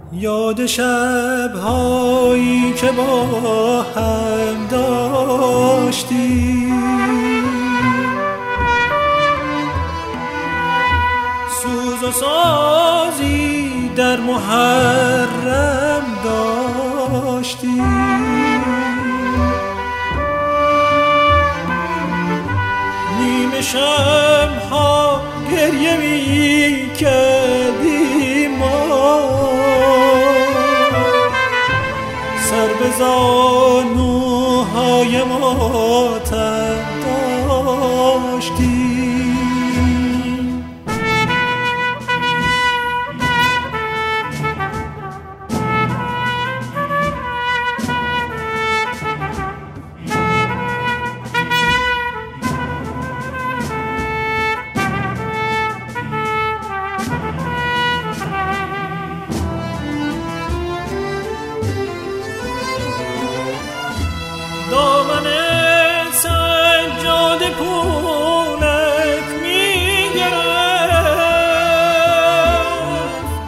یاد شب‌هایی که با هم داشتیم، سوز و سازی در محرم داشتیم، نیمه شب‌ها گریه می‌کردیم ما، سر به زانوهای ماتم داشتیم. دامن سجاد پولک می‌گرفت،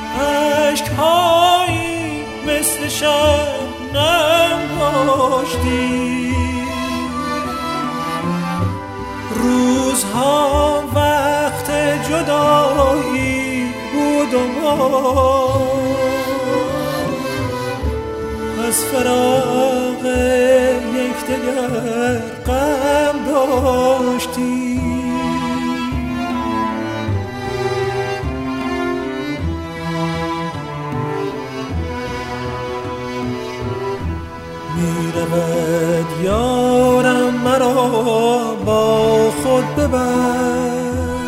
اشک‌هایی مثل شبنم داشتی، روزها وقت جدایی بود و ما از فراق یکدیگر غم داشتیم. می‌رود یارم مرا با خود ببر،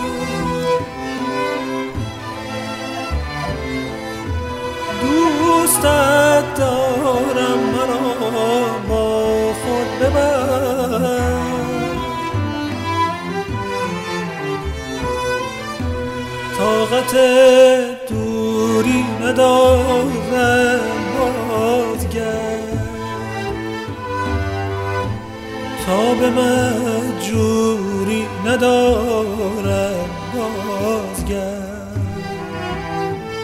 دوستت دارم مرا با خود ببر، طاقت دوری ندارم بازگرد، تا به مهجوری ندارم بازگرد،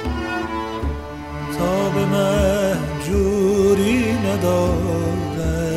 تا به مهجوری ندارم